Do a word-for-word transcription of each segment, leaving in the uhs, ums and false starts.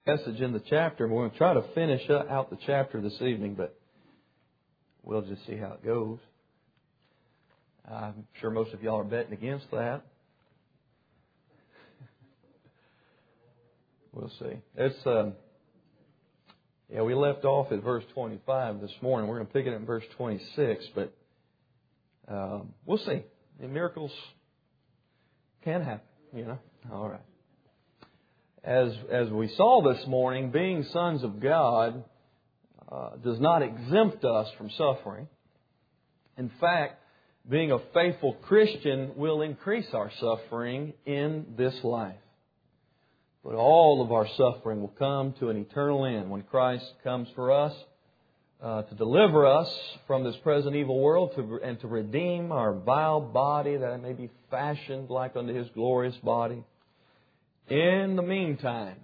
Message in the chapter. We're going to try to finish out the chapter this evening, but we'll just see how it goes. I'm sure most of y'all are betting against that. We'll see. It's um, yeah, we left off at verse twenty-five this morning. We're going to pick it up in verse twenty-six, but um, we'll see. And miracles can happen, you know. All right. As as we saw this morning, being sons of God uh, does not exempt us from suffering. In fact, being a faithful Christian will increase our suffering in this life. But all of our suffering will come to an eternal end when Christ comes for us uh, to deliver us from this present evil world to, and to redeem our vile body that it may be fashioned like unto His glorious body. In the meantime,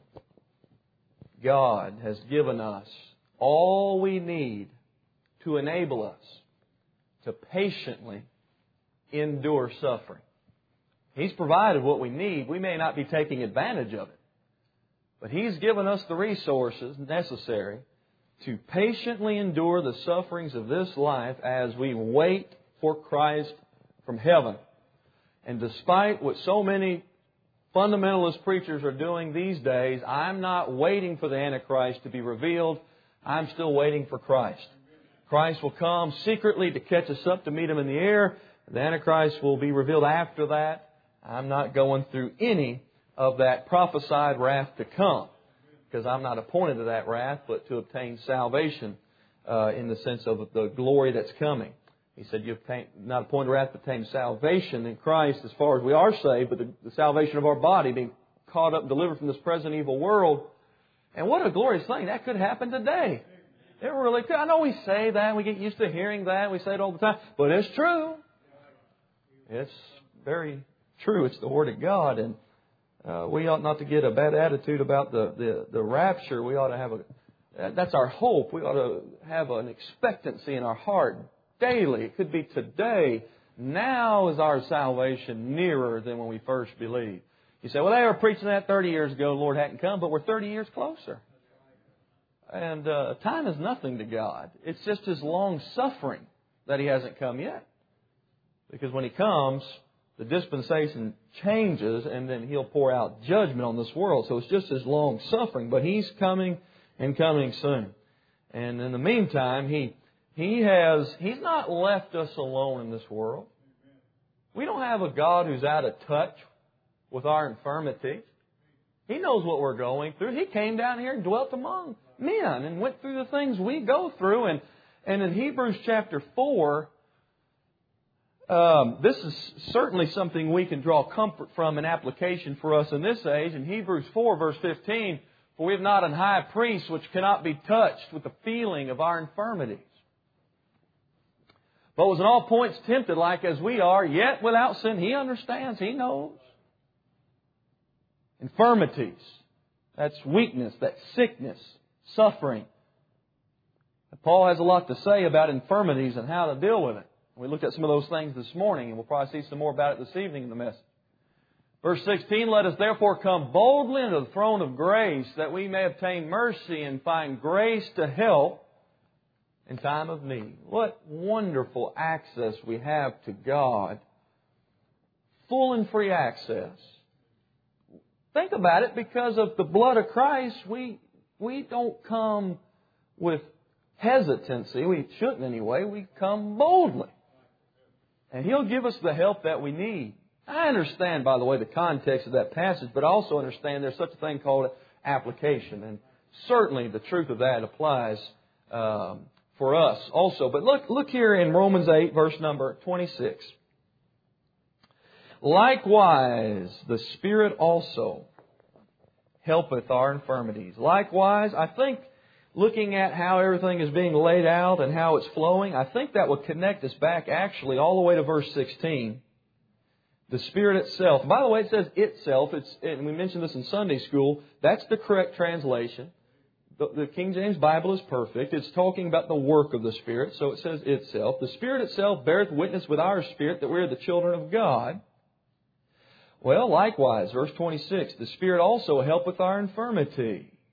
God has given us all we need to enable us to patiently endure suffering. He's provided what we need. We may not be taking advantage of it, but He's given us the resources necessary to patiently endure the sufferings of this life as we wait for Christ from heaven. And despite what so many fundamentalist preachers are doing these days, I'm not waiting for the Antichrist to be revealed. I'm still waiting for Christ. Christ will come secretly to catch us up to meet Him in the air. The Antichrist will be revealed after that. I'm not going through any of that prophesied wrath to come, because I'm not appointed to that wrath, but to obtain salvation uh, in the sense of the glory that's coming. He said, you've not appointed wrath, but obtained salvation in Christ as far as we are saved, but the, the salvation of our body, being caught up and delivered from this present evil world. And what a glorious thing. That could happen today. It really could. I know we say that, and we get used to hearing that, we say it all the time, but it's true. It's very true. It's the Word of God, and uh, we ought not to get a bad attitude about the, the, the rapture. We ought to have a, that's our hope. We ought to have an expectancy in our heart daily. It could be today. Now is our salvation nearer than when we first believed. You say, well, they were preaching that thirty years ago, the Lord hadn't come, but we're thirty years closer. And uh, time is nothing to God. It's just His long suffering that He hasn't come yet. Because when He comes, the dispensation changes, and then He'll pour out judgment on this world. So it's just His long suffering. But He's coming and coming soon. And in the meantime, He He has, He's not left us alone in this world. We don't have a God who's out of touch with our infirmities. He knows what we're going through. He came down here and dwelt among men and went through the things we go through. And, and in Hebrews chapter four, um, this is certainly something we can draw comfort from, an application for us in this age. In Hebrews four, verse fifteen, for we have not an high priest which cannot be touched with the feeling of our infirmities, but was in all points tempted like as we are, yet without sin. He understands. He knows. Infirmities. That's weakness. That's sickness. Suffering. And Paul has a lot to say about infirmities and how to deal with it. We looked at some of those things this morning, and we'll probably see some more about it this evening in the message. Verse sixteen, let us therefore come boldly into the throne of grace, that we may obtain mercy and find grace to help in time of need. What wonderful access we have to God. Full and free access. Think about it. Because of the blood of Christ, we, we don't come with hesitancy. We shouldn't anyway. We come boldly. And He'll give us the help that we need. I understand, by the way, the context of that passage, but I also understand there's such a thing called application. And certainly the truth of that applies um, for us also. But look, look here in Romans eight, verse number twenty-six. Likewise, the Spirit also helpeth our infirmities. Likewise, I think, looking at how everything is being laid out and how it's flowing, I think that would connect us back actually all the way to verse sixteen. The Spirit itself. By the way, it says itself. It's, and we mentioned this in Sunday school. That's the correct translation. The, the King James Bible is perfect. It's talking about the work of the Spirit. So it says itself. The Spirit itself beareth witness with our spirit that we are the children of God. Well, likewise, verse twenty-six, the Spirit also helpeth our infirmity.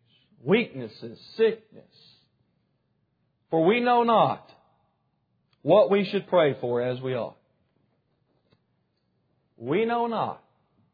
weaknesses, sickness. For we know not what we should pray for as we ought. We know not.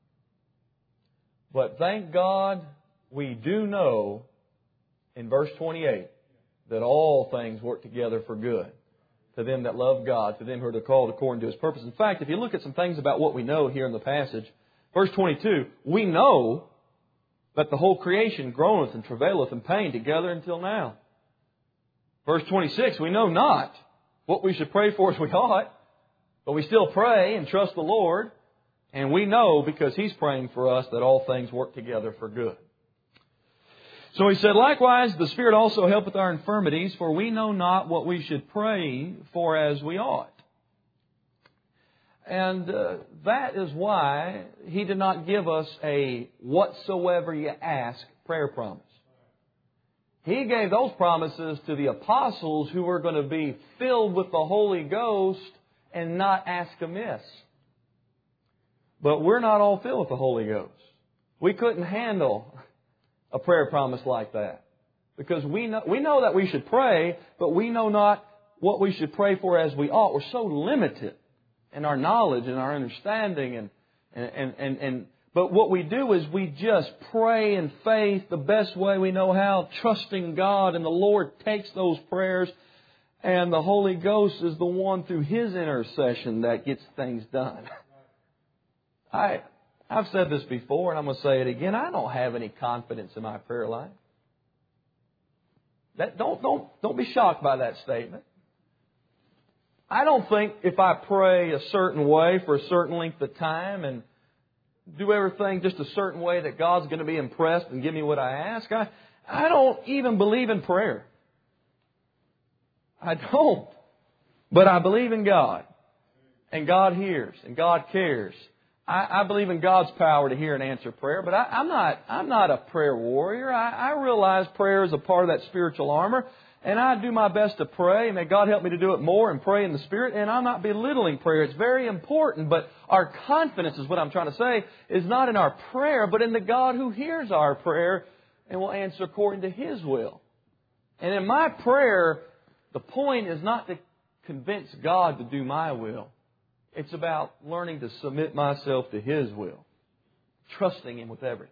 But thank God we do know in verse twenty-eight that all things work together for good to them that love God, to them who are called according to His purpose. In fact, if you look at some things about what we know here in the passage, verse twenty-two, we know that the whole creation groaneth and travaileth in pain together until now. Verse twenty-six, we know not what we should pray for as we ought, but we still pray and trust the Lord, and we know because He's praying for us that all things work together for good. So he said, likewise, the Spirit also helpeth our infirmities, for we know not what we should pray for as we ought. And uh, that is why He did not give us a whatsoever you ask prayer promise. He gave those promises to the apostles who were going to be filled with the Holy Ghost and not ask amiss. But we're not all filled with the Holy Ghost. We couldn't handle a prayer promise like that. Because we know, we know that we should pray, but we know not what we should pray for as we ought. We're so limited in our knowledge and our understanding. And, and, and, and, but what we do is we just pray in faith the best way we know how, trusting God, and the Lord takes those prayers, and the Holy Ghost is the one through His intercession that gets things done. I... I've said this before, and I'm going to say it again. I don't have any confidence in my prayer life. That, don't, don't, don't be shocked by that statement. I don't think if I pray a certain way for a certain length of time and do everything just a certain way that God's going to be impressed and give me what I ask. I, I don't even believe in prayer. I don't. But I believe in God. And God hears. And God cares. I, I believe in God's power to hear and answer prayer, but I, I'm not I'm not a prayer warrior. I, I realize prayer is a part of that spiritual armor, and I do my best to pray, and may God help me to do it more and pray in the Spirit, and I'm not belittling prayer. It's very important, but our confidence is what I'm trying to say, is not in our prayer, but in the God who hears our prayer and will answer according to His will. And in my prayer, the point is not to convince God to do my will. It's about learning to submit myself to His will, trusting Him with everything.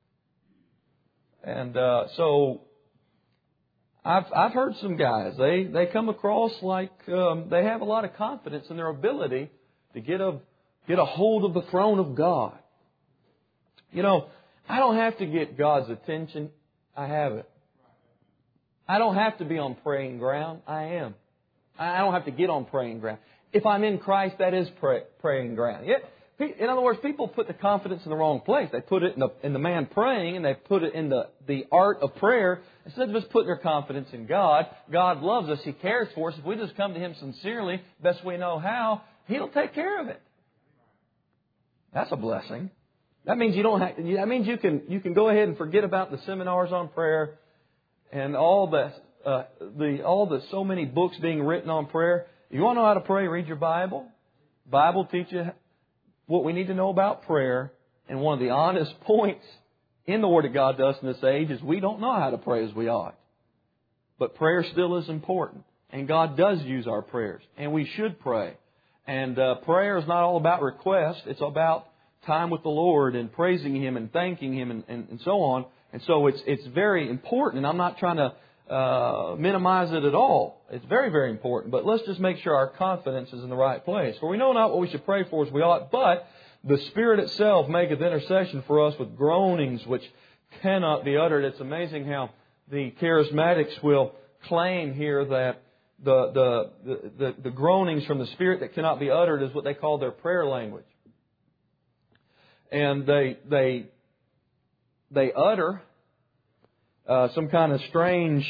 And uh, so I've I've heard some guys, they they come across like um, they have a lot of confidence in their ability to get a get a hold of the throne of God. You know, I don't have to get God's attention. I have it. I don't have to be on praying ground. I am. I don't have to get on praying ground. If I'm in Christ, that is pray, praying ground. Yeah, in other words, people put the confidence in the wrong place. They put it in the, in the man praying, and they put it in the, the art of prayer. Instead of just putting their confidence in God, God loves us. He cares for us. If we just come to Him sincerely, best we know how, He'll take care of it. That's a blessing. That means you don't have. That means you can you can go ahead and forget about the seminars on prayer and all the uh, the all the so many books being written on prayer. You want to know how to pray? Read your Bible. Bible teaches you what we need to know about prayer. And one of the honest points in the Word of God to us in this age is we don't know how to pray as we ought. But prayer still is important. And God does use our prayers. And we should pray. And uh, prayer is not all about request. It's about time with the Lord and praising Him and thanking Him and, and, and so on. And so it's it's very important. And I'm not trying to Uh, minimize it at all. It's very, very important. But let's just make sure our confidence is in the right place. For we know not what we should pray for as we ought, but the Spirit itself maketh intercession for us with groanings which cannot be uttered. It's amazing how the charismatics will claim here that the, the, the, the, the groanings from the Spirit that cannot be uttered is what they call their prayer language. And they, they, they utter Uh, some kind of strange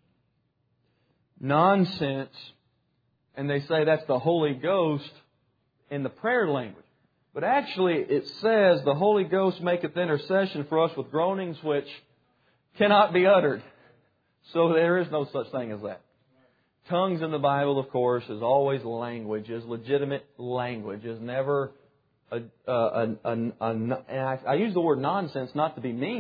nonsense, and they say that's the Holy Ghost in the prayer language. But actually it says the Holy Ghost maketh intercession for us with groanings which cannot be uttered. So there is no such thing as that. Tongues in the Bible, of course, is always language, is legitimate language, is never a, a, a, a, a, a I use the word nonsense not to be mean, but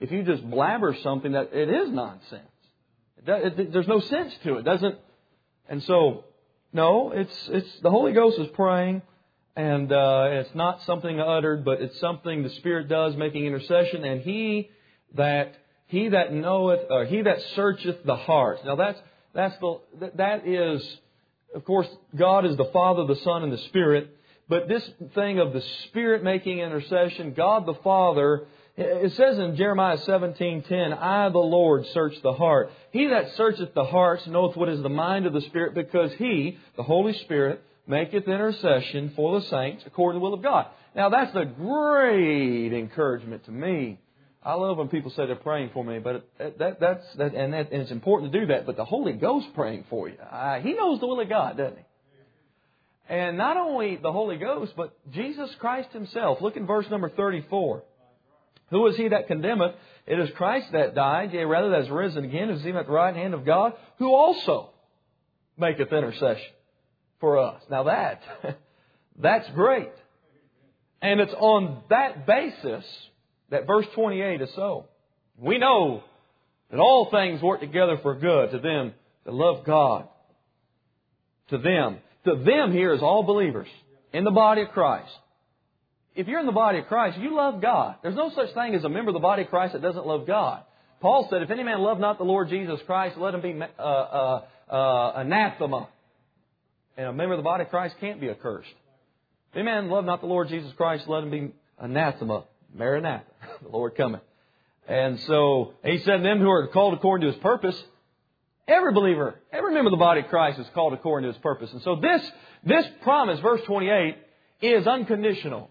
if you just blabber something that it is nonsense. It, it, it, there's no sense to it. Doesn't. And so, no, it's it's the Holy Ghost is praying, and uh, it's not something uttered, but it's something the Spirit does, making intercession. And He that He that knoweth, or He that searcheth the hearts. Now that's that's the that is, of course, God is the Father, the Son, and the Spirit. But this thing of the Spirit making intercession, God the Father, it says in Jeremiah seventeen ten, I, the Lord, search the heart. He that searcheth the hearts knoweth what is the mind of the Spirit, because He, the Holy Spirit, maketh intercession for the saints according to the will of God. Now that's a great encouragement to me. I love when people say they're praying for me, but that, that's that, and, that, and it's important to do that. But the Holy Ghost praying for you, uh, He knows the will of God, doesn't He? And not only the Holy Ghost, but Jesus Christ Himself. Look in verse number thirty-four. Who is He that condemneth? It is Christ that died, yea, rather that is risen again, who is even at the right hand of God, who also maketh intercession for us. Now that, that's great. And it's on that basis that verse twenty-eight is so. We know that all things work together for good to them that love God. To them. To them here is all believers in the body of Christ. If you're in the body of Christ, you love God. There's no such thing as a member of the body of Christ that doesn't love God. Paul said, if any man love not the Lord Jesus Christ, let him be uh, uh, uh, anathema. And a member of the body of Christ can't be accursed. If any man love not the Lord Jesus Christ, let him be anathema. Maranatha. The Lord cometh. And so He said, them who are called according to His purpose. Every believer, every member of the body of Christ is called according to His purpose. And so this, this promise, verse twenty-eight, is unconditional.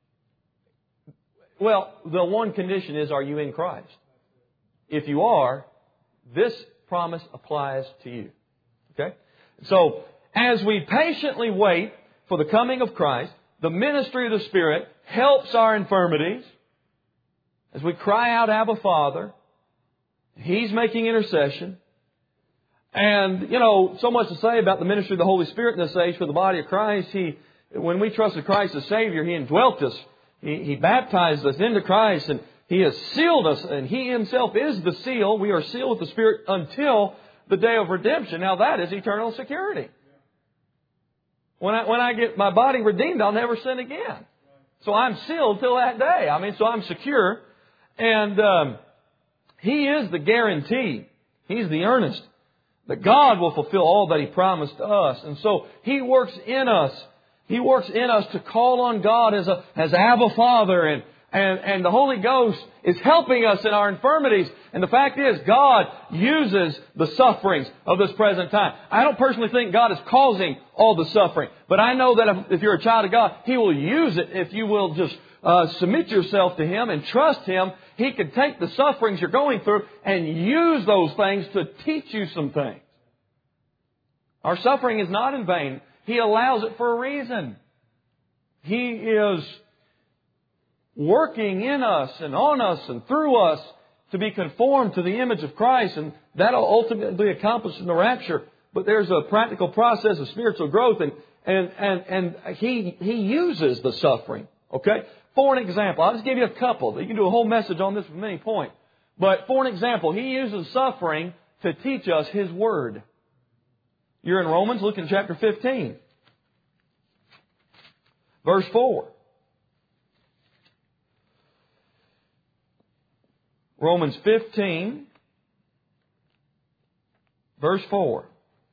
Well, the one condition is, are you in Christ? If you are, this promise applies to you. Okay? So, as we patiently wait for the coming of Christ, the ministry of the Spirit helps our infirmities. As we cry out, Abba, Father, He's making intercession. And, you know, so much to say about the ministry of the Holy Spirit in this age for the body of Christ. He, when we trusted Christ as Savior, He indwelt us. He, he baptized us into Christ, and He has sealed us, and He Himself is the seal. We are sealed with the Spirit until the day of redemption. Now that is eternal security. When I, when I get my body redeemed, I'll never sin again. So I'm sealed till that day. I mean, so I'm secure. And um, He is the guarantee. He's the earnest that God will fulfill all that He promised to us. And so He works in us. He works in us to call on God as a, as Abba Father. And, and, and the Holy Ghost is helping us in our infirmities. And the fact is, God uses the sufferings of this present time. I don't personally think God is causing all the suffering. But I know that if, if you're a child of God, He will use it if you will just uh, submit yourself to Him and trust Him. He can take the sufferings you're going through and use those things to teach you some things. Our suffering is not in vain. He allows it for a reason. He is working in us and on us and through us to be conformed to the image of Christ. And that will ultimately be accomplished in the rapture. But there's a practical process of spiritual growth. And, and, and, and he, he uses the suffering. Okay? For an example, I'll just give you a couple. You can do a whole message on this from any point. But for an example, He uses suffering to teach us His Word. You're in Romans, look in chapter fifteen. Verse four. Romans fifteen, verse four.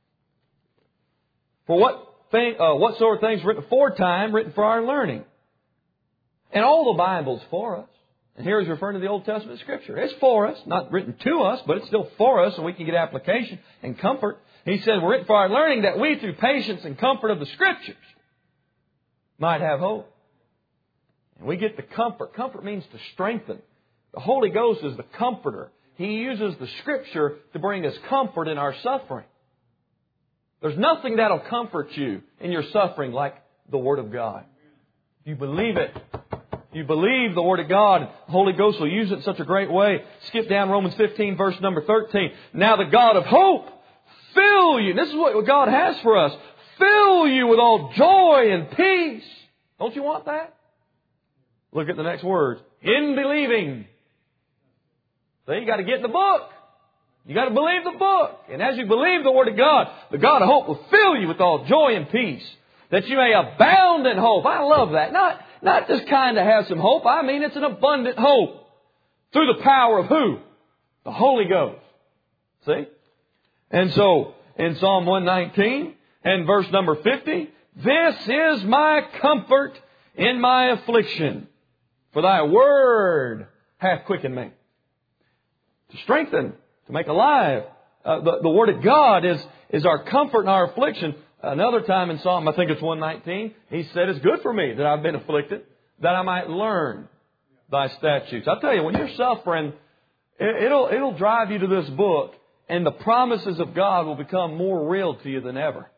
For what thing, uh, what sort of things written aforetime, written for our learning? And all the Bible's for us. And here he's referring to the Old Testament Scripture. It's for us, not written to us, but it's still for us, and we can get application and comfort. He said, we're written for our learning, that we, through patience and comfort of the Scriptures, might have hope. And we get the comfort. Comfort means to strengthen. The Holy Ghost is the comforter. He uses the Scripture to bring us comfort in our suffering. There's nothing that'll comfort you in your suffering like the Word of God. If you believe it, if you believe the Word of God, the Holy Ghost will use it in such a great way. Skip down Romans fifteen, verse number thirteen. Now the God of hope fill you. This is what God has for us. Fill you with all joy and peace. Don't you want that? Look at the next words. In believing. So you got to get in the book. You got to believe the book. And as you believe the Word of God, the God of hope will fill you with all joy and peace, that you may abound in hope. I love that. Not, not just kind of have some hope. I mean, it's an abundant hope. Through the power of who? The Holy Ghost. See? And so, in Psalm one nineteen and verse number fifty, this is my comfort in my affliction, for thy word hath quickened me. To strengthen, to make alive. Uh, the, the Word of God is, is our comfort in our affliction. Another time in Psalm, I think it's one nineteen, he said, it's good for me that I've been afflicted, that I might learn thy statutes. I tell you, when you're suffering, it, it'll, it'll drive you to this book, and the promises of God will become more real to you than ever.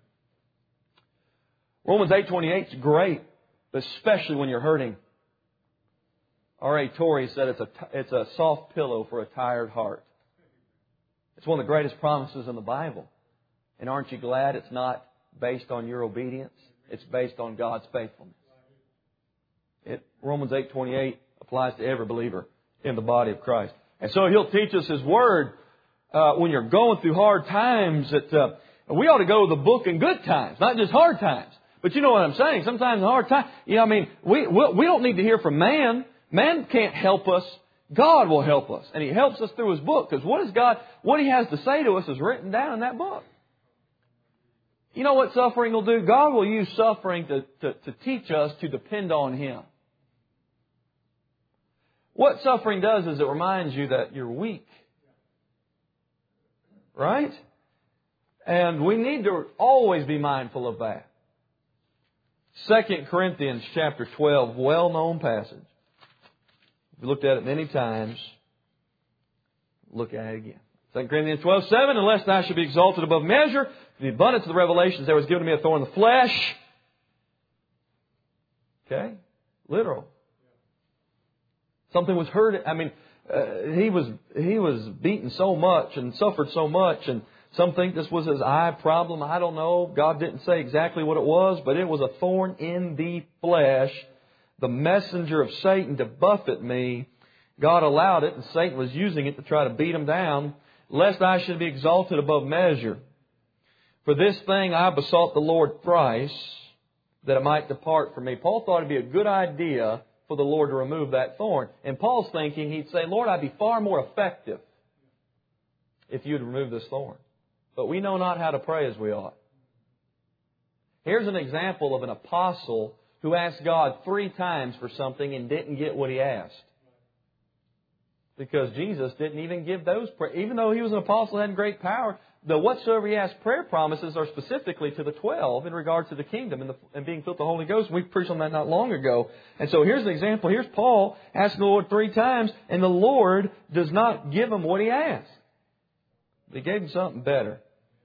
Romans eight twenty-eight is great, especially when you're hurting. R A Torrey said it's a, it's a soft pillow for a tired heart. It's one of the greatest promises in the Bible. And aren't you glad it's not based on your obedience? It's based on God's faithfulness. It, Romans eight twenty-eight applies to every believer in the body of Christ. And so He'll teach us His Word uh, when you're going through hard times. That uh, we ought to go to the book in good times, not just hard times. But you know what I'm saying? Sometimes in hard times, you know, I mean, we we don't need to hear from man. Man can't help us. God will help us. And He helps us through His book. Because what is God, what He has to say to us is written down in that book. You know what suffering will do? God will use suffering to, to, to teach us to depend on Him. What suffering does is it reminds you that you're weak. Right? And we need to always be mindful of that. Second Corinthians chapter twelve, well-known passage. We've looked at it many times. Look at it again. Second Corinthians twelve seven, unless I should be exalted above measure, in the abundance of the revelations there was given to me a thorn in the flesh. Okay? Literal. Something was hurt. I mean, uh, he was he was beaten so much and suffered so much, and some think this was his eye problem. I don't know. God didn't say exactly what it was, but it was a thorn in the flesh. The messenger of Satan to buffet me. God allowed it, and Satan was using it to try to beat him down, lest I should be exalted above measure. For this thing I besought the Lord thrice, that it might depart from me. Paul thought it'd be a good idea for the Lord to remove that thorn. And Paul's thinking, he'd say, Lord, I'd be far more effective if you'd remove this thorn. But we know not how to pray as we ought. Here's an example of an apostle who asked God three times for something and didn't get what he asked. Because Jesus didn't even give those prayers. Even though He was an apostle and had great power, the whatsoever He asked prayer promises are specifically to the twelve in regard to the kingdom and, the, and being filled with the Holy Ghost. We preached on that not long ago. And so here's an example. Here's Paul asking the Lord three times, and the Lord does not give him what he asked. He gave him something better.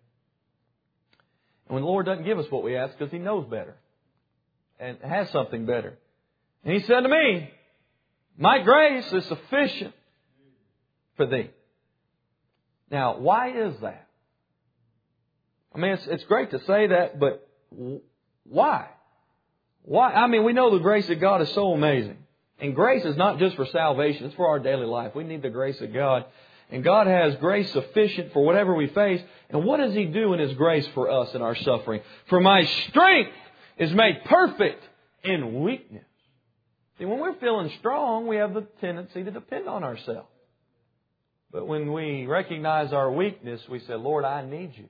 And when the Lord doesn't give us what we ask, because He knows better and has something better. And He said to me, my grace is sufficient for thee. Now, why is that? I mean, it's, it's great to say that, but why? Why? I mean, we know the grace of God is so amazing. And grace is not just for salvation. It's for our daily life. We need the grace of God. And God has grace sufficient for whatever we face. And what does He do in His grace for us in our suffering? For my strength is made perfect in weakness. See, when we're feeling strong, we have the tendency to depend on ourselves. But when we recognize our weakness, we say, Lord, I need You.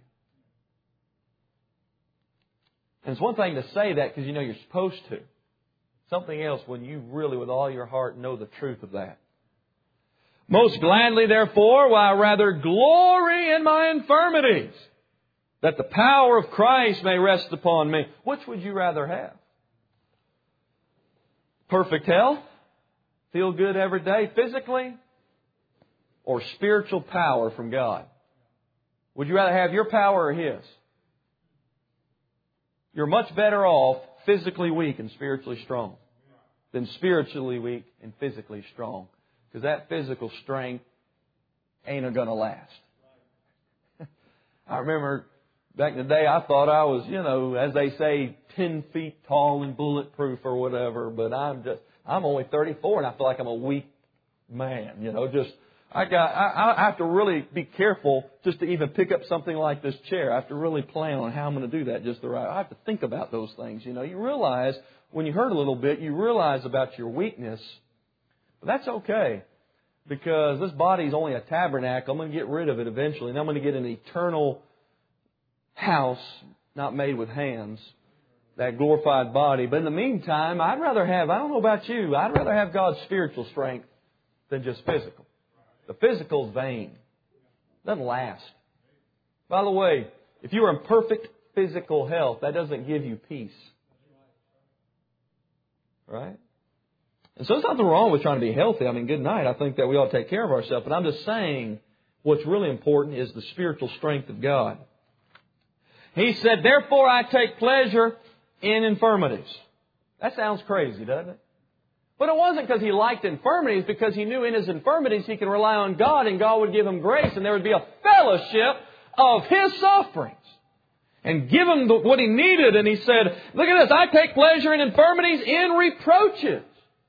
And it's one thing to say that because you know you're supposed to. Something else when you really with all your heart know the truth of that. Most gladly, therefore, will I rather glory in my infirmities, that the power of Christ may rest upon me. Which would you rather have? Perfect health? Feel good every day physically? Or spiritual power from God? Would you rather have your power or His? You're much better off physically weak and spiritually strong than spiritually weak and physically strong. Because that physical strength ain't going to last. I remember back in the day I thought I was, you know, as they say, ten feet tall and bulletproof or whatever. But I'm just, I'm only thirty-four and I feel like I'm a weak man, you know, just I got, I, I have to really be careful just to even pick up something like this chair. I have to really plan on how I'm going to do that just the right. I have to think about those things. You know, you realize when you hurt a little bit, you realize about your weakness. But that's okay, because this body is only a tabernacle. I'm going to get rid of it eventually, and I'm going to get an eternal house, not made with hands, that glorified body. But in the meantime, I'd rather have, I don't know about you, I'd rather have God's spiritual strength than just physical. The physical is vain. It doesn't last. By the way, if you are in perfect physical health, that doesn't give you peace. Right? And so there's nothing wrong with trying to be healthy. I mean, good night. I think that we ought to take care of ourselves. But I'm just saying what's really important is the spiritual strength of God. He said, therefore I take pleasure in infirmities. That sounds crazy, doesn't it? But it wasn't because He liked infirmities, because He knew in His infirmities He could rely on God and God would give Him grace and there would be a fellowship of His sufferings. And give Him the, what He needed. And He said, look at this, I take pleasure in infirmities, in reproaches,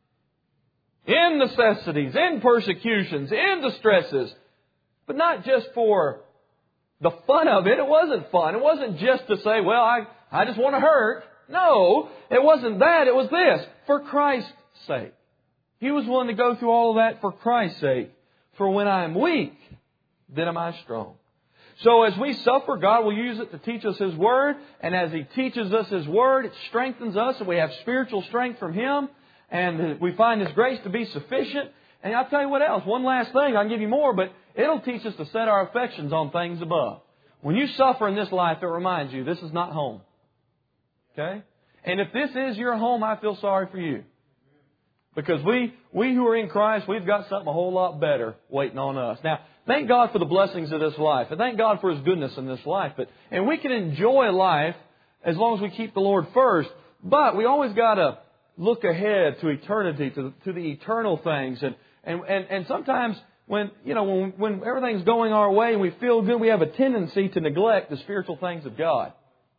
in necessities, in persecutions, in distresses. But not just for the fun of it. It wasn't fun. It wasn't just to say, well, I, I just want to hurt. No, it wasn't that. It was this. For Christ's sake. He was willing to go through all of that for Christ's sake. For when I am weak, then am I strong. So as we suffer, God will use it to teach us His Word. And as He teaches us His Word, it strengthens us and we have spiritual strength from Him. And we find His grace to be sufficient. And I'll tell you what else. One last thing. I can give you more, but it'll teach us to set our affections on things above. When you suffer in this life, it reminds you this is not home. Okay? And if this is your home, I feel sorry for you. Because we, we who are in Christ, we've got something a whole lot better waiting on us. Now, thank God for the blessings of this life. And thank God for His goodness in this life. But, and we can enjoy life as long as we keep the Lord first. But we always got to look ahead to eternity, to, to the eternal things. And, and, and, and sometimes when, you know, when, when everything's going our way and we feel good, we have a tendency to neglect the spiritual things of God.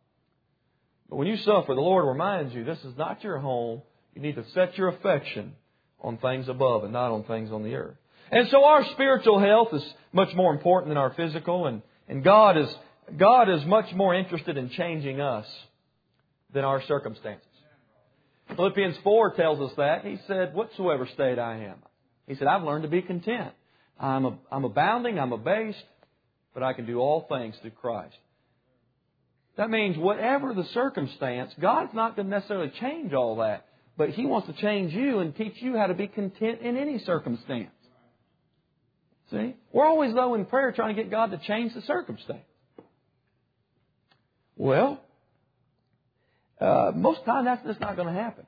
But when you suffer, the Lord reminds you, this is not your home. You need to set your affection on things above and not on things on the earth. And so our spiritual health is much more important than our physical. And, and God is, God is much more interested in changing us than our circumstances. Philippians four tells us that. He said, whatsoever state I am. He said, I've learned to be content. I'm, a, I'm abounding, I'm abased, but I can do all things through Christ. That means whatever the circumstance, God's not going to necessarily change all that. But He wants to change you and teach you how to be content in any circumstance. See? We're always, though, in prayer trying to get God to change the circumstance. Well, uh, most of the time that's just not going to happen.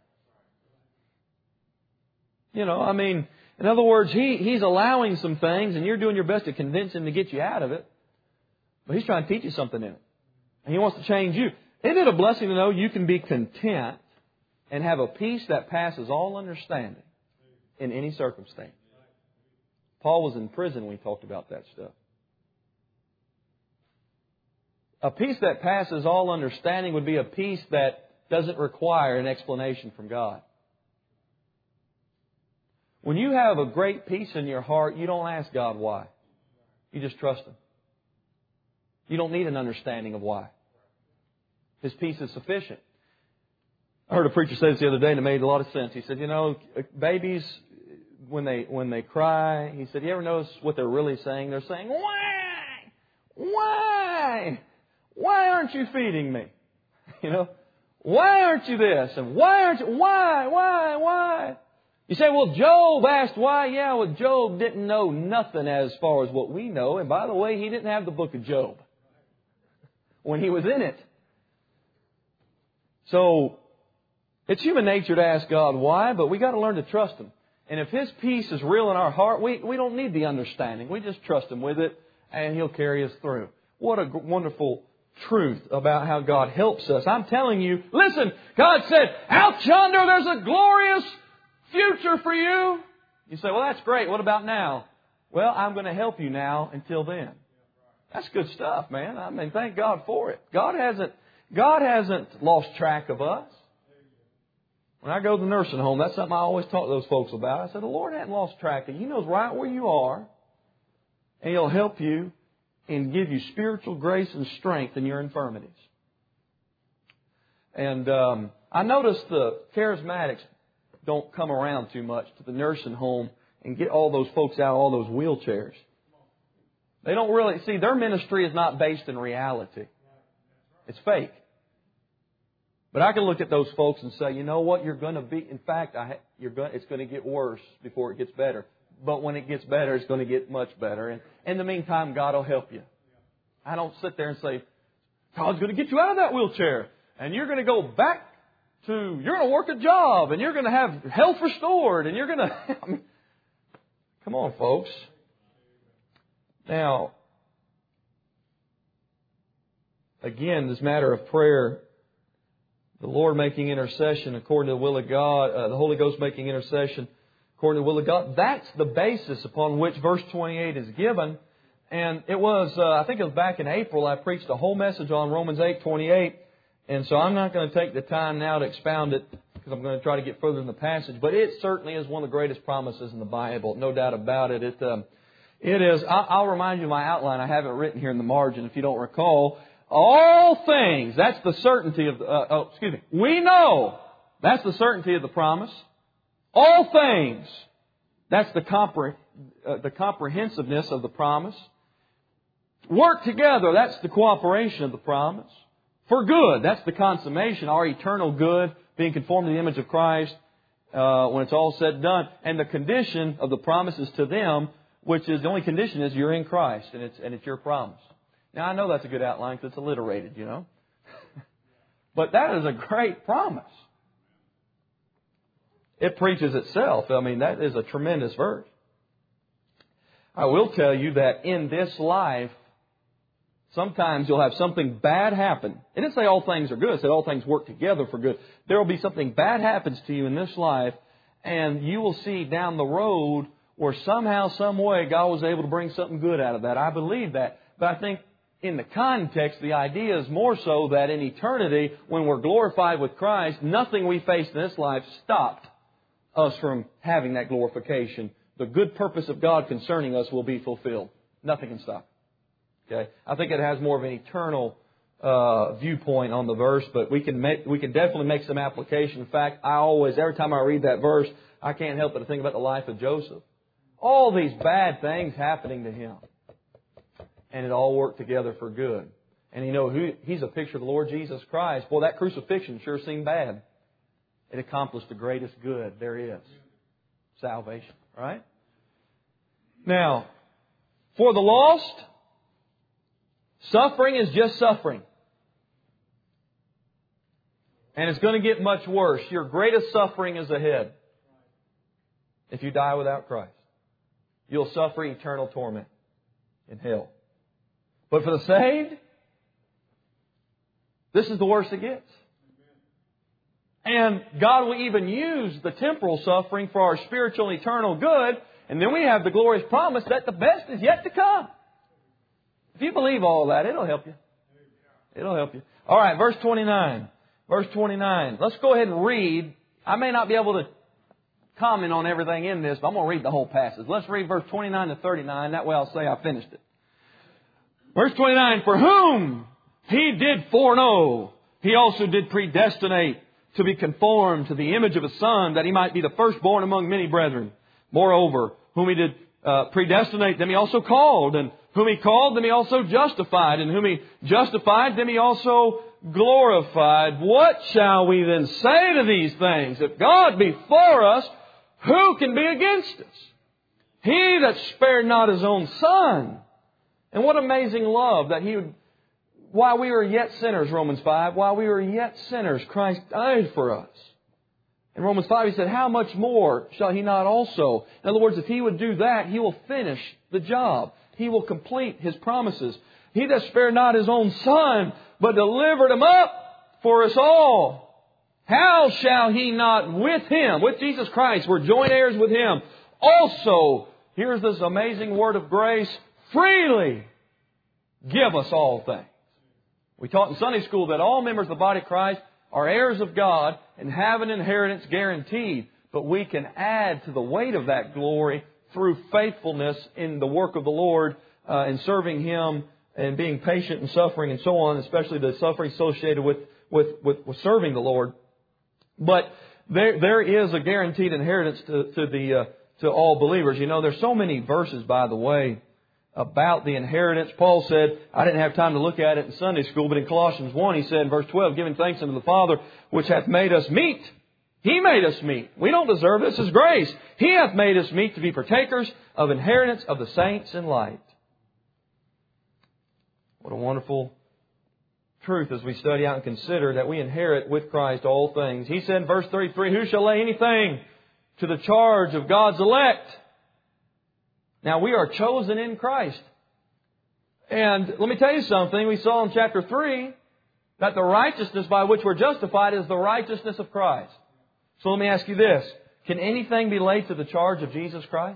You know, I mean, in other words, he, He's allowing some things and you're doing your best to convince Him to get you out of it. But He's trying to teach you something in it. And He wants to change you. Isn't it a blessing to know you can be content and have a peace that passes all understanding in any circumstance? Paul was in prison when he talked about that stuff. A peace that passes all understanding would be a peace that doesn't require an explanation from God. When you have a great peace in your heart, you don't ask God why. You just trust Him. You don't need an understanding of why. His peace is sufficient. I heard a preacher say this the other day and it made a lot of sense. He said, you know, babies, when they when they cry, he said, you ever notice what they're really saying? They're saying, why? Why? Why aren't you feeding me? You know, why aren't you this? And why aren't you? Why? Why? Why? You say, well, Job asked why. Yeah, well, Job didn't know nothing as far as what we know. And by the way, he didn't have the book of Job when he was in it. So, it's human nature to ask God why, but we got to learn to trust Him. And if His peace is real in our heart, we, we don't need the understanding. We just trust Him with it, and He'll carry us through. What a wonderful truth about how God helps us. I'm telling you, listen, God said, out yonder there's a glorious future for you. You say, well, that's great. What about now? Well, I'm going to help you now until then. That's good stuff, man. I mean, thank God for it. God hasn't, God hasn't lost track of us. When I go to the nursing home, that's something I always talk to those folks about. I said, the Lord hadn't lost track of you. He knows right where you are. And He'll help you and give you spiritual grace and strength in your infirmities. And um, I noticed the charismatics don't come around too much to the nursing home and get all those folks out of all those wheelchairs. They don't really, see, their ministry is not based in reality. It's fake. But I can look at those folks and say, you know what, you're going to be, in fact, I, you're going, it's going to get worse before it gets better. But when it gets better, it's going to get much better. And in the meantime, God will help you. I don't sit there and say, God's going to get you out of that wheelchair. And you're going to go back to, you're going to work a job. And you're going to have health restored. And you're going to, I mean, come on, folks. Now, again, this matter of prayer, the Lord making intercession according to the will of God, uh, the Holy Ghost making intercession according to the will of God, that's the basis upon which verse twenty-eight is given. And it was, uh, I think it was back in April, I preached a whole message on Romans eight twenty-eight. And so I'm not going to take the time now to expound it because I'm going to try to get further in the passage. But it certainly is one of the greatest promises in the Bible, no doubt about it. It, um, it is, I'll, I'll remind you of my outline. I have it written here in the margin if you don't recall. All things, that's the certainty of, the, uh, oh, excuse me, we know, that's the certainty of the promise. All things, that's the, compre- uh, the comprehensiveness of the promise. Work together, that's the cooperation of the promise. For good, that's the consummation, our eternal good, being conformed to the image of Christ uh, when it's all said and done. And the condition of the promise is to them, which is, the only condition is you're in Christ and it's, and it's your promise. Now, I know that's a good outline because it's alliterated, you know. But that is a great promise. It preaches itself. I mean, that is a tremendous verse. I will tell you that in this life, sometimes you'll have something bad happen. It didn't say all things are good. It said all things work together for good. There will be something bad happens to you in this life, and you will see down the road where somehow, some way, God was able to bring something good out of that. I believe that. But I think in the context, the idea is more so that in eternity, when we're glorified with Christ, nothing we face in this life stopped us from having that glorification. The good purpose of God concerning us will be fulfilled. Nothing can stop. Okay, I think it has more of an eternal uh, viewpoint on the verse, but we can make, we can definitely make some application. In fact, I always, every time I read that verse, I can't help but to think about the life of Joseph. All these bad things happening to him, and it all worked together for good. And you know, who, he's a picture of the Lord Jesus Christ. Boy, that crucifixion sure seemed bad. It accomplished the greatest good there is. Salvation, right? Now, for the lost, suffering is just suffering. And it's going to get much worse. Your greatest suffering is ahead if you die without Christ. You'll suffer eternal torment in hell. But for the saved, this is the worst it gets. And God will even use the temporal suffering for our spiritual and eternal good. And then we have the glorious promise that the best is yet to come. If you believe all that, it'll help you. It'll help you. All right, verse twenty-nine. Verse twenty-nine. Let's go ahead and read. I may not be able to comment on everything in this, but I'm going to read the whole passage. Let's read verse twenty-nine to thirty-nine. That way I'll say I finished it. Verse twenty-nine. For whom He did foreknow, He also did predestinate to be conformed to the image of His Son, that He might be the firstborn among many brethren. Moreover, whom He did uh, predestinate, them He also called. And whom He called, them He also justified. And whom He justified, them He also glorified. What shall we then say to these things? If God be for us, who can be against us? He that spared not His own Son. And what amazing love that He would, while we were yet sinners, Romans five, while we were yet sinners, Christ died for us. In Romans five, He said, how much more shall He not also? In other words, if He would do that, He will finish the job. He will complete His promises. He that spared not His own Son, but delivered Him up for us all. How shall He not with Him, with Jesus Christ, we're joint heirs with Him, also, here's this amazing word of grace, freely give us all things. We taught in Sunday school that all members of the body of Christ are heirs of God and have an inheritance guaranteed. But we can add to the weight of that glory through faithfulness in the work of the Lord uh, and serving Him and being patient and suffering and so on, especially the suffering associated with, with, with, with serving the Lord. But there, there is a guaranteed inheritance to, to the, uh, to all believers. You know, there's so many verses, by the way, about the inheritance. Paul said, I didn't have time to look at it in Sunday school, but in Colossians one, he said in verse twelve, giving thanks unto the Father, which hath made us meet. He made us meet. We don't deserve this. This is grace. He hath made us meet to be partakers of inheritance of the saints in light. What a wonderful truth as we study out and consider that we inherit with Christ all things. He said in verse thirty-three, who shall lay anything to the charge of God's elect? Now, we are chosen in Christ. And let me tell you something. We saw in chapter three that the righteousness by which we're justified is the righteousness of Christ. So let me ask you this. Can anything be laid to the charge of Jesus Christ?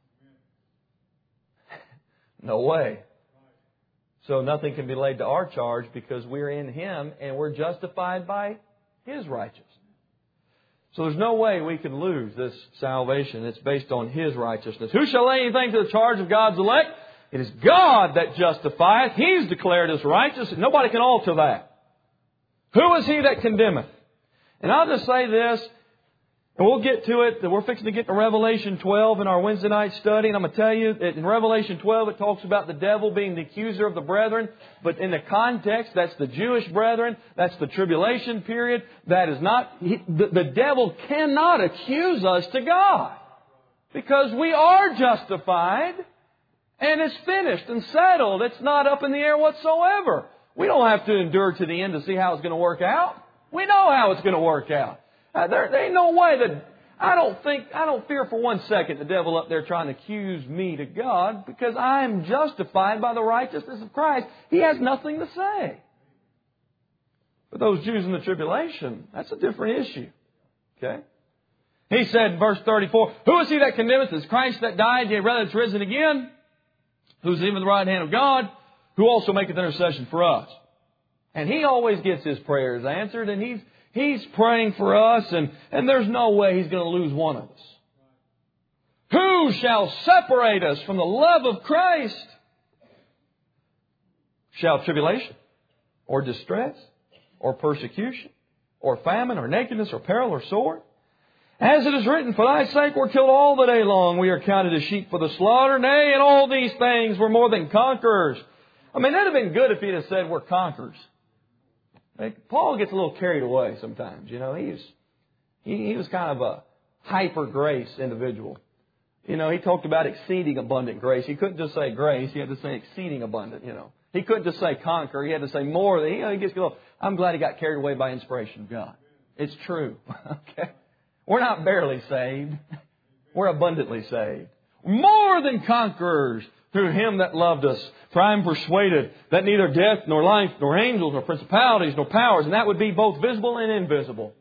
No way. So nothing can be laid to our charge because we're in Him and we're justified by His righteousness. So there's no way we can lose this salvation. It's based on His righteousness. Who shall lay anything to the charge of God's elect? It is God that justifieth. He's declared as righteous. Nobody can alter that. Who is He that condemneth? And I'll just say this, and we'll get to it. We're fixing to get to Revelation twelve in our Wednesday night study. And I'm going to tell you that in Revelation twelve it talks about the devil being the accuser of the brethren. But in the context, that's the Jewish brethren. That's the tribulation period. That is not... He, the, the devil cannot accuse us to God. Because we are justified. And it's finished and settled. It's not up in the air whatsoever. We don't have to endure to the end to see how it's going to work out. We know how it's going to work out. Uh, there, there ain't no way that... I don't think, I don't fear for one second the devil up there trying to accuse me to God because I am justified by the righteousness of Christ. He has nothing to say. But those Jews in the tribulation, that's a different issue. Okay? He said in verse thirty-four, who is He that condemneth? Is Christ that died, yea, rather that's risen again, who is even the right hand of God, who also maketh intercession for us. And He always gets His prayers answered, and He's He's praying for us, and, and there's no way He's going to lose one of us. Who shall separate us from the love of Christ? Shall tribulation, or distress, or persecution, or famine, or nakedness, or peril, or sword? As it is written, for Thy sake we're killed all the day long. We are counted as sheep for the slaughter. Nay, in all these things we're more than conquerors. I mean, that'd have been good if He'd have said we're conquerors. Like, Paul gets a little carried away sometimes. You know, he's, he, he was kind of a hyper grace individual. You know, he talked about exceeding abundant grace. He couldn't just say grace. He had to say exceeding abundant, you know. He couldn't just say conquer. He had to say more. You know, he gets a little, I'm glad he got carried away by inspiration of God. It's true. Okay? We're not barely saved. We're abundantly saved. More than conquerors through Him that loved us. For I am persuaded that neither death, nor life, nor angels, nor principalities, nor powers, and that would be both visible and invisible.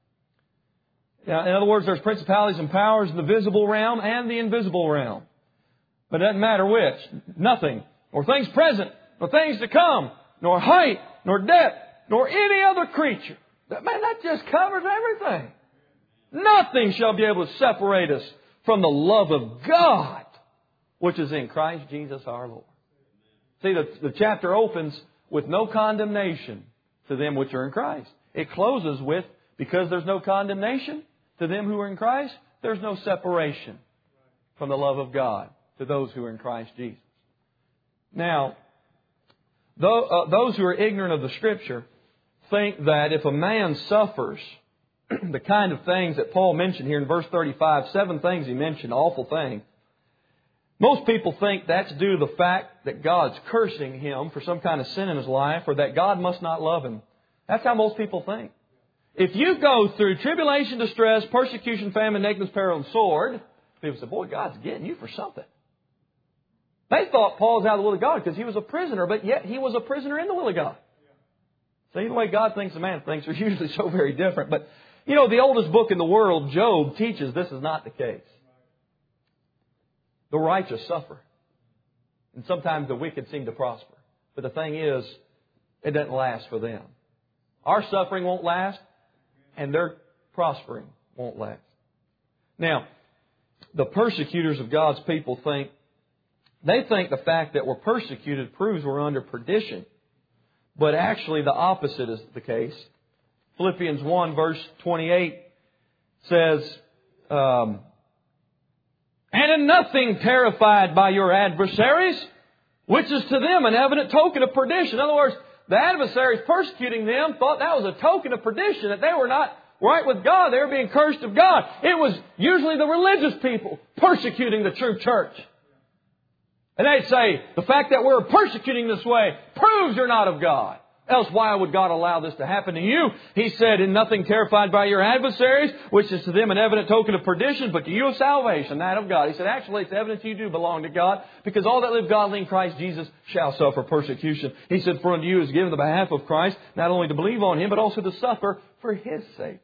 Now, in other words, there's principalities and powers in the visible realm and the invisible realm. But it doesn't matter which. Nothing, nor things present, nor things to come, nor height, nor depth, nor any other creature. Man, that just covers everything. Nothing shall be able to separate us from the love of God, which is in Christ Jesus our Lord. See, the, the chapter opens with no condemnation to them which are in Christ. It closes with, because there's no condemnation to them who are in Christ, there's no separation from the love of God to those who are in Christ Jesus. Now, though, uh, those who are ignorant of the Scripture think that if a man suffers the kind of things that Paul mentioned here in verse thirty-five, seven things he mentioned, awful things. Most people think that's due to the fact that God's cursing him for some kind of sin in his life, or that God must not love him. That's how most people think. If you go through tribulation, distress, persecution, famine, nakedness, peril, and sword, people say, boy, God's getting you for something. They thought Paul was out of the will of God because he was a prisoner, but yet he was a prisoner in the will of God. See, the way God thinks and man thinks are usually so very different. But, you know, the oldest book in the world, Job, teaches this is not the case. The righteous suffer. And sometimes the wicked seem to prosper. But the thing is, it doesn't last for them. Our suffering won't last, and their prospering won't last. Now, the persecutors of God's people think They think the fact that we're persecuted proves we're under perdition. But actually the opposite is the case. Philippians one verse twenty-eight says, um, and in nothing terrified by your adversaries, which is to them an evident token of perdition. In other words, the adversaries persecuting them thought that was a token of perdition, that they were not right with God. They were being cursed of God. It was usually the religious people persecuting the true church. And they'd say, the fact that we're persecuting this way proves you're not of God. Else why would God allow this to happen to you? He said, in nothing terrified by your adversaries, which is to them an evident token of perdition, but to you of salvation, that of God. He said, actually, it's evidence you do belong to God, because all that live godly in Christ Jesus shall suffer persecution. He said, for unto you is given the behalf of Christ, not only to believe on Him, but also to suffer for His sake.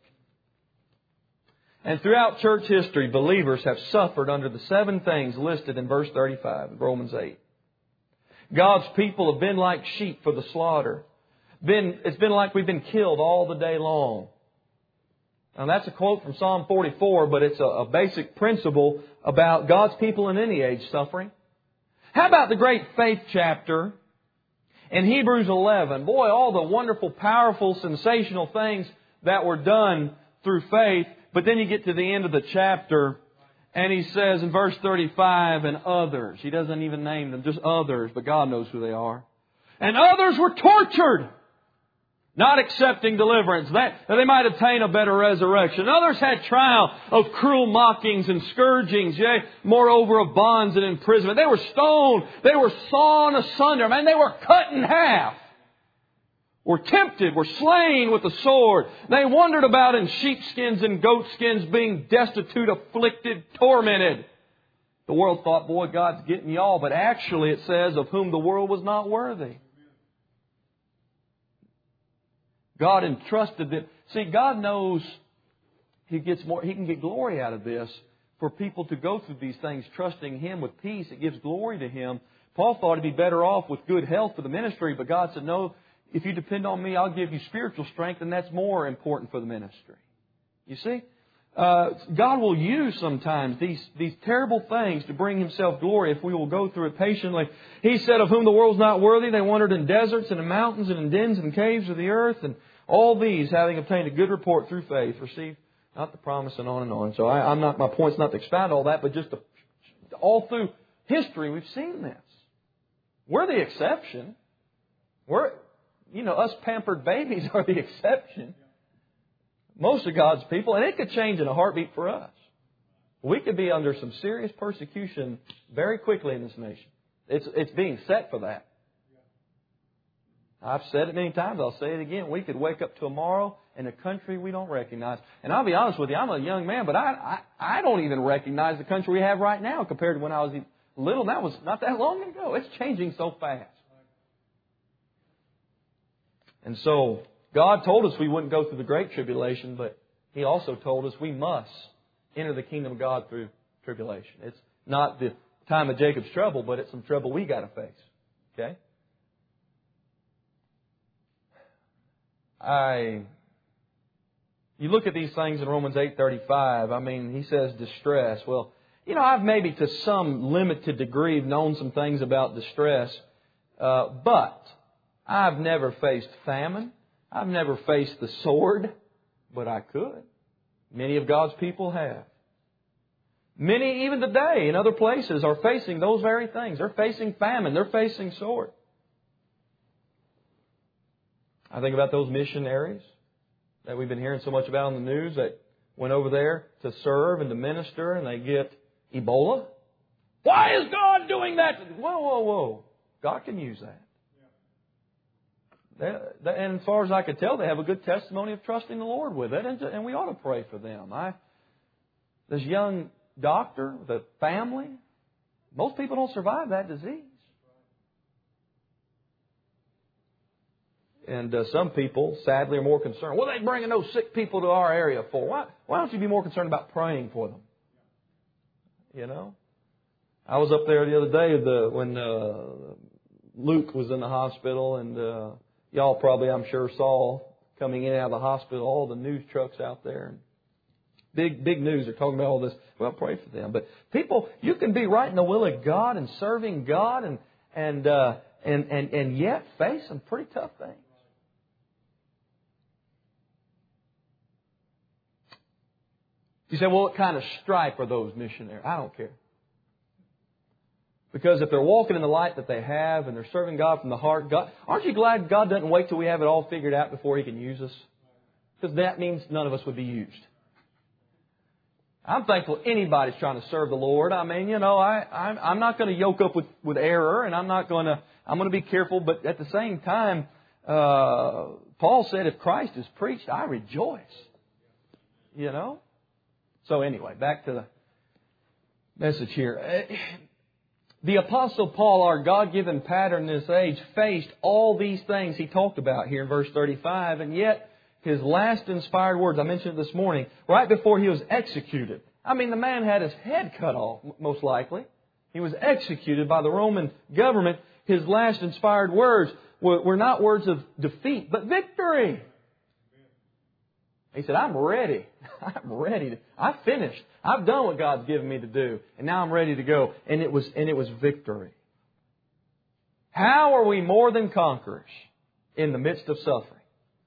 And throughout church history, believers have suffered under the seven things listed in verse thirty-five of Romans eight. God's people have been like sheep for the slaughter. Been, it's been like we've been killed all the day long. Now that's a quote from Psalm forty-four, but it's a, a basic principle about God's people in any age suffering. How about the great faith chapter in Hebrews eleven? Boy, all the wonderful, powerful, sensational things that were done through faith. But then you get to the end of the chapter and he says in verse thirty-five, and others. He doesn't even name them, just others, but God knows who they are. And others were tortured, not accepting deliverance, that, that they might obtain a better resurrection. Others had trial of cruel mockings and scourgings, yea, moreover of bonds and imprisonment. They were stoned, they were sawn asunder, man, they were cut in half. Were tempted, were slain with the sword. They wandered about in sheepskins and goatskins, being destitute, afflicted, tormented. The world thought, boy, God's getting y'all. But actually it says, of whom the world was not worthy. God entrusted them. See, God knows He gets more, He can get glory out of this. For people to go through these things, trusting Him with peace, it gives glory to Him. Paul thought he'd be better off with good health for the ministry, but God said, no, if you depend on me, I'll give you spiritual strength, and that's more important for the ministry. You see? Uh, God will use sometimes these, these terrible things to bring Himself glory if we will go through it patiently. He said, of whom the world is not worthy, they wandered in deserts and in mountains and in dens and caves of the earth, and all these, having obtained a good report through faith, received not the promise, and on and on. So I, I'm not, my point's not to expound all that, but just to, all through history we've seen this. We're the exception. We're, you know, us pampered babies are the exception. Most of God's people, and it could change in a heartbeat for us. We could be under some serious persecution very quickly in this nation. It's, it's being set for that. I've said it many times, I'll say it again. We could wake up tomorrow in a country we don't recognize. And I'll be honest with you, I'm a young man, but I, I, I don't even recognize the country we have right now compared to when I was little. That was not that long ago. It's changing so fast. And so, God told us we wouldn't go through the Great Tribulation, but He also told us we must enter the kingdom of God through tribulation. It's not the time of Jacob's trouble, but it's some trouble we got to face. Okay? I, you look at these things in Romans eight thirty-five, I mean, he says distress. Well, you know, I've maybe to some limited degree known some things about distress, uh, but I've never faced famine. I've never faced the sword, but I could. Many of God's people have. Many, even today, in other places, are facing those very things. They're facing famine. They're facing sword. I think about those missionaries that we've been hearing so much about on the news that went over there to serve and to minister, and they get Ebola. Why is God doing that? Whoa, whoa, whoa. God can use that. They, they, and as far as I could tell, they have a good testimony of trusting the Lord with it, and, and we ought to pray for them. I, this young doctor, the family, most people don't survive that disease. And uh, some people, sadly, are more concerned. What are they bringing those sick people to our area for? Why, why don't you be more concerned about praying for them? You know? I was up there the other day the, when uh, Luke was in the hospital, and uh, y'all probably, I'm sure, saw coming in and out of the hospital all the news trucks out there. Big, big news. They're talking about all this. Well, pray for them. But people, you can be right in the will of God and serving God and and uh, and, and and yet face some pretty tough things. You say, well, what kind of stripe are those missionaries? I don't care. Because if they're walking in the light that they have and they're serving God from the heart, God, aren't you glad God doesn't wait till we have it all figured out before He can use us? Because that means none of us would be used. I'm thankful anybody's trying to serve the Lord. I mean, you know, I, I'm, I'm not going to yoke up with, with error, and I'm not going to, I'm going to be careful. But at the same time, uh, Paul said, if Christ is preached, I rejoice. You know? So anyway, back to the message here. The Apostle Paul, our God-given pattern in this age, faced all these things he talked about here in verse thirty-five, and yet his last inspired words, I mentioned it this morning, right before he was executed. I mean, the man had his head cut off, most likely. He was executed by the Roman government. His last inspired words were, were not words of defeat, but victory. He said, I'm ready. I'm ready. To, I've finished. I've done what God's given me to do. And now I'm ready to go. And it was, and it was victory. How are we more than conquerors in the midst of suffering?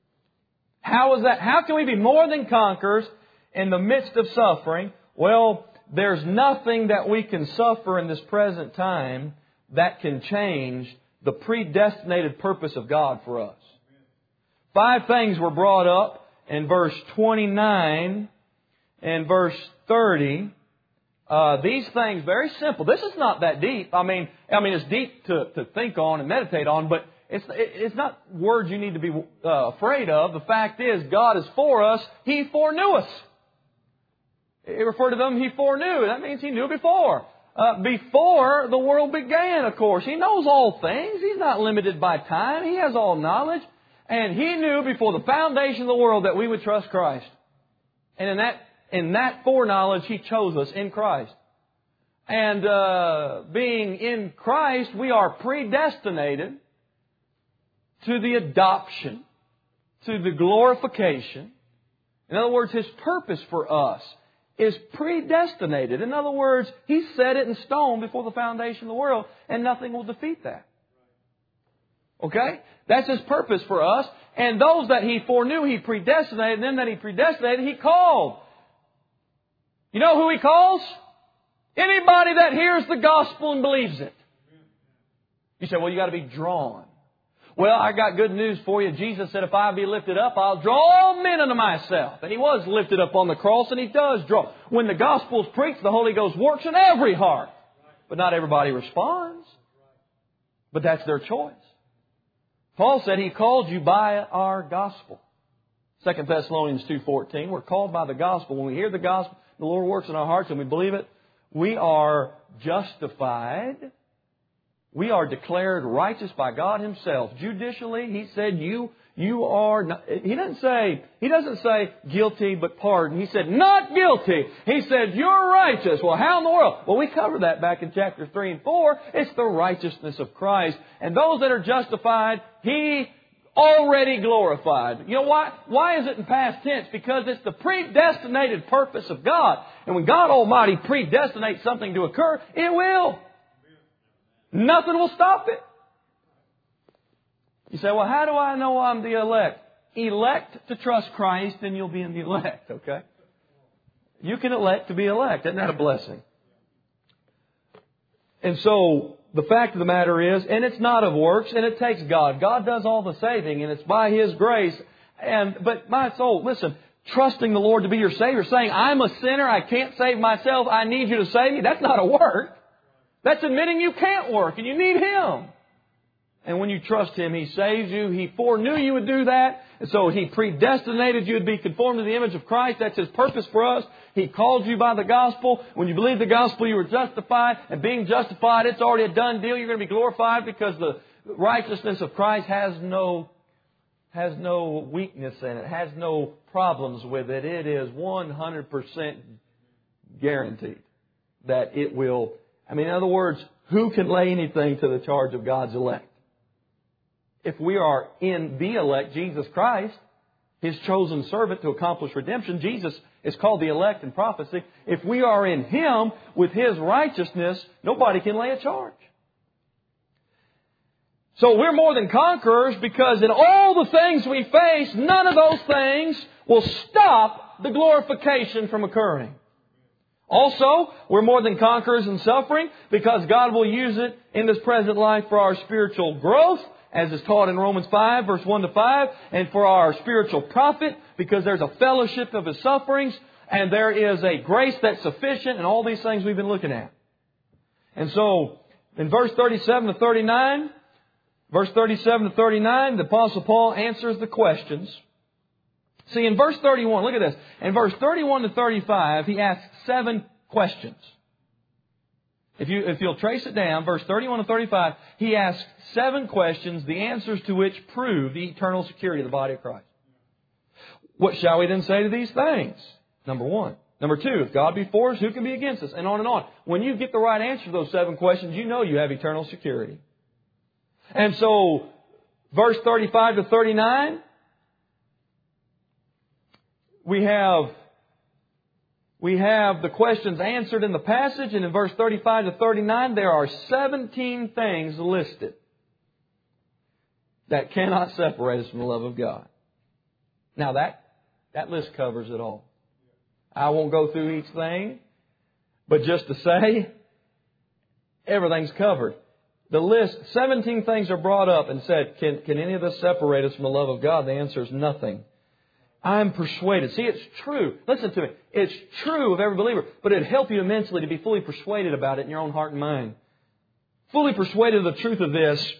How is that? How can we be more than conquerors in the midst of suffering? Well, there's nothing that we can suffer in this present time that can change the predestinated purpose of God for us. Five things were brought up in verse twenty-nine and verse thirty. Uh, these things, very simple. This is not that deep. I mean, I mean, it's deep to, to think on and meditate on, but it's it's not words you need to be uh, afraid of. The fact is, God is for us. He foreknew us. It referred to them, He foreknew. That means He knew before. Uh, before the world began, of course. He knows all things. He's not limited by time. He has all knowledge. And He knew before the foundation of the world that we would trust Christ. And in that in that foreknowledge, He chose us in Christ. And uh, being in Christ, we are predestinated to the adoption, to the glorification. In other words, His purpose for us is predestinated. In other words, He set it in stone before the foundation of the world, and nothing will defeat that. Okay? That's His purpose for us. And those that He foreknew, He predestinated. And them that He predestinated, He called. You know who He calls? Anybody that hears the gospel and believes it. You say, well, you got to be drawn. Well, I got good news for you. Jesus said, if I be lifted up, I'll draw all men unto myself. And He was lifted up on the cross, and He does draw. When the gospel is preached, the Holy Ghost works in every heart. But not everybody responds. But that's their choice. Paul said He called you by our gospel. Second Thessalonians two fourteen, we're called by the gospel. When we hear the gospel, the Lord works in our hearts and we believe it, we are justified. We are declared righteous by God Himself. Judicially, He said you you are not, He doesn't say He doesn't say guilty but pardon. He said not guilty. He said you're righteous. Well, how in the world? Well, we covered that back in chapter three and four. It's the righteousness of Christ. And those that are justified, He already glorified. You know why? Why is it in past tense? Because it's the predestinated purpose of God. And when God Almighty predestinates something to occur, it will. Nothing will stop it. You say, well, how do I know I'm the elect? Elect to trust Christ and you'll be in the elect, okay? You can elect to be elect. Isn't that a blessing? And so, the fact of the matter is, and it's not of works, and it takes God. God does all the saving, and it's by His grace. And but my soul, listen, trusting the Lord to be your Savior, saying, I'm a sinner, I can't save myself, I need you to save me, that's not a work. That's admitting you can't work and you need Him. And when you trust Him, He saves you. He foreknew you would do that. And so He predestinated you to be conformed to the image of Christ. That's His purpose for us. He called you by the gospel. When you believe the gospel, you were justified. And being justified, it's already a done deal. You're going to be glorified because the righteousness of Christ has no, has no weakness in it, has no problems with it. It is one hundred percent guaranteed that it will. I mean, in other words, who can lay anything to the charge of God's elect? If we are in the elect, Jesus Christ, His chosen servant to accomplish redemption, Jesus It's called the elect in prophecy. If we are in Him with His righteousness, nobody can lay a charge. So we're more than conquerors because in all the things we face, none of those things will stop the glorification from occurring. Also, we're more than conquerors in suffering because God will use it in this present life for our spiritual growth, as is taught in Romans five, verse one to five, and for our spiritual profit because there's a fellowship of His sufferings and there is a grace that's sufficient and all these things we've been looking at. And so, in verse thirty-seven to thirty-nine, verse thirty-seven to thirty-nine, the Apostle Paul answers the questions. See, in verse thirty-one, look at this. In verse thirty-one to thirty-five, he asks seven questions. If, you, if you'll trace it down, verse thirty-one to thirty-five, he asks seven questions, the answers to which prove the eternal security of the body of Christ. What shall we then say to these things? Number one. Number two, if God be for us, who can be against us? And on and on. When you get the right answer to those seven questions, you know you have eternal security. And so, verse thirty-five to thirty-nine, we have, we have the questions answered in the passage. And in verse thirty-five to thirty-nine, there are seventeen things listed that cannot separate us from the love of God. Now that, that list covers it all. I won't go through each thing, but just to say, everything's covered. The list, seventeen things are brought up and said, can, can any of this separate us from the love of God? The answer is nothing. I'm persuaded. See, it's true. Listen to me. It's true of every believer, but it'd help you immensely to be fully persuaded about it in your own heart and mind. Fully persuaded of the truth of this,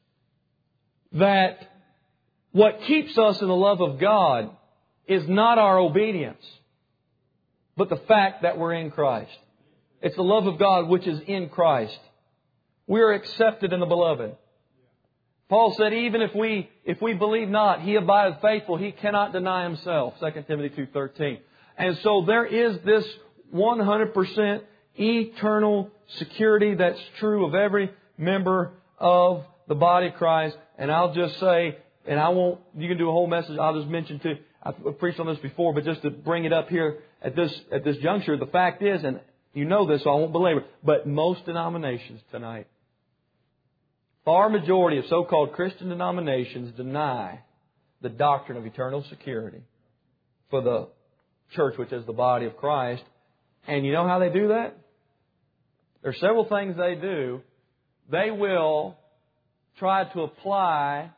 that what keeps us in the love of God is not our obedience, but the fact that we're in Christ. It's the love of God which is in Christ. We are accepted in the Beloved. Paul said, even if we if we believe not, He abideth faithful. He cannot deny Himself. Second Timothy two thirteen. And so there is this one hundred percent eternal security that's true of every member of the body of Christ. And I'll just say, and I won't, you can do a whole message, I'll just mention too, I've preached on this before, but just to bring it up here at this at this juncture, the fact is, and you know this, so I won't belabor it, but most denominations tonight, far majority of so-called Christian denominations deny the doctrine of eternal security for the church, which is the body of Christ. And you know how they do that? There are several things they do. They will try to apply,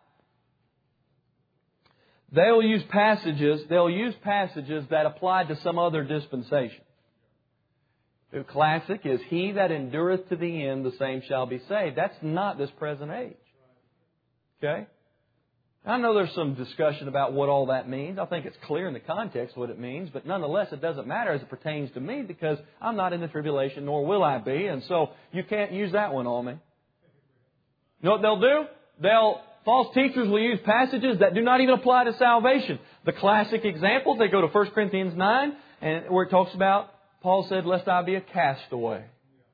they'll use passages, they'll use passages that apply to some other dispensation. The classic is, He that endureth to the end, the same shall be saved. That's not this present age. Okay? I know there's some discussion about what all that means. I think it's clear in the context what it means, but nonetheless it doesn't matter as it pertains to me because I'm not in the tribulation, nor will I be, and so you can't use that one on me. You know what they'll do? They'll, false teachers will use passages that do not even apply to salvation. The classic examples, they go to First Corinthians nine, and where it talks about, Paul said, lest I be a castaway.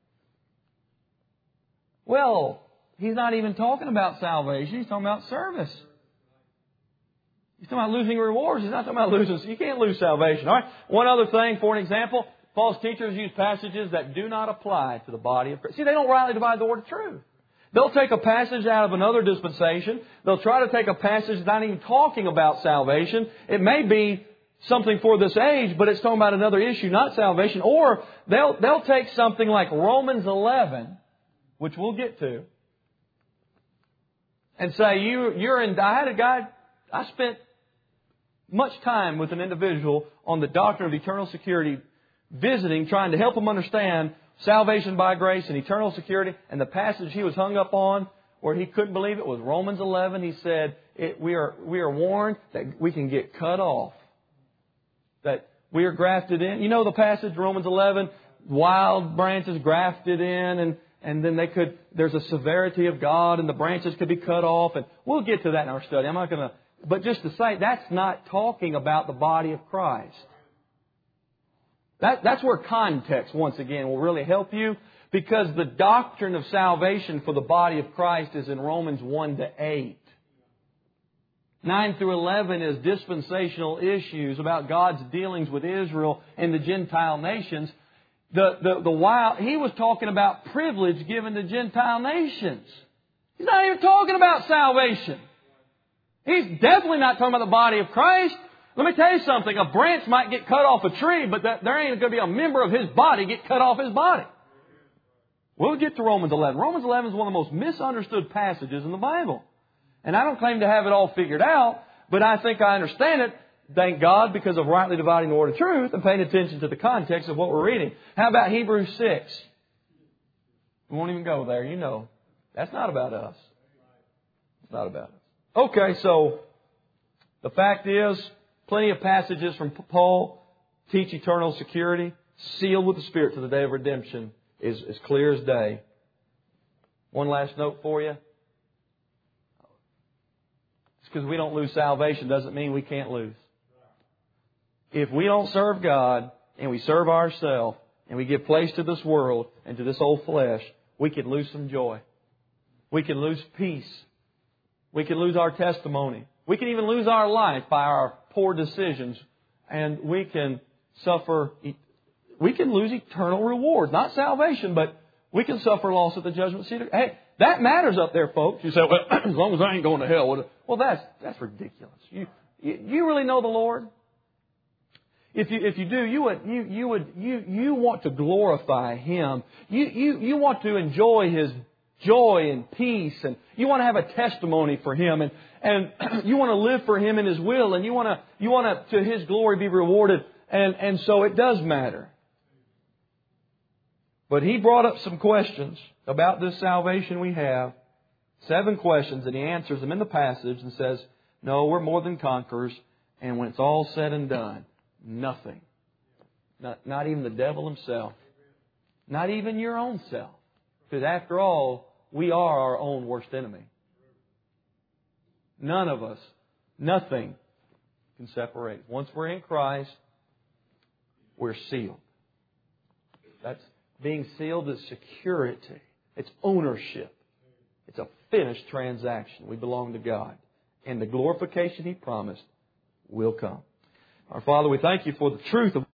Well, he's not even talking about salvation. He's talking about service. He's talking about losing rewards. He's not talking about losing. You can't lose salvation. All right. One other thing, for an example, false teachers use passages that do not apply to the body of Christ. See, they don't rightly divide the word of truth. They'll take a passage out of another dispensation. They'll try to take a passage that's not even talking about salvation. It may be something for this age, but it's talking about another issue, not salvation. Or they'll they'll take something like Romans eleven, which we'll get to, and say, you, you're in, I had a guy, I spent much time with an individual on the doctrine of eternal security, visiting, trying to help him understand salvation by grace and eternal security. And the passage he was hung up on, where he couldn't believe it, was Romans eleven. He said, it, we are we are warned that we can get cut off. That we are grafted in. You know the passage, Romans eleven, wild branches grafted in, and, and then they could, there's a severity of God, and the branches could be cut off. And we'll get to that in our study. I'm not going to, but just to say, that's not talking about the body of Christ. That, that's where context, once again, will really help you, because the doctrine of salvation for the body of Christ is in Romans one to eight. nine through eleven is dispensational issues about God's dealings with Israel and the Gentile nations. The, the, the while he was talking about privilege given to Gentile nations. He's not even talking about salvation. He's definitely not talking about the body of Christ. Let me tell you something. A branch might get cut off a tree, but that, there ain't going to be a member of His body get cut off His body. We'll get to Romans eleven. Romans eleven is one of the most misunderstood passages in the Bible. And I don't claim to have it all figured out, but I think I understand it, thank God, because of rightly dividing the word of truth and paying attention to the context of what we're reading. How about Hebrews six? We won't even go there, you know. That's not about us. It's not about us. Okay, so the fact is, plenty of passages from Paul teach eternal security, sealed with the Spirit to the day of redemption, is as clear as day. One last note for you. It's because we don't lose salvation doesn't mean we can't lose. If we don't serve God and we serve ourselves and we give place to this world and to this old flesh, we can lose some joy. We can lose peace. We can lose our testimony. We can even lose our life by our poor decisions. And we can suffer, we can lose eternal rewards. Not salvation, but we can suffer loss at the judgment seat. Hey, that matters up there, folks. You say, well, as long as I ain't going to hell. Well, that's that's ridiculous. You you, you really know the Lord? If you if you do, you would you you would you you want to glorify Him. You you you want to enjoy His joy and peace, and you want to have a testimony for Him, and and you want to live for Him in His will, and you want to you want to to His glory be rewarded, and and so it does matter. But he brought up some questions about this salvation we have, seven questions, and he answers them in the passage and says, no, we're more than conquerors, and when it's all said and done, nothing, not, not even the devil himself, not even your own self, because after all, we are our own worst enemy. None of us, nothing can separate. Once we're in Christ, we're sealed. That's being sealed is security. It's ownership. It's a finished transaction. We belong to God. And the glorification He promised will come. Our Father, we thank You for the truth of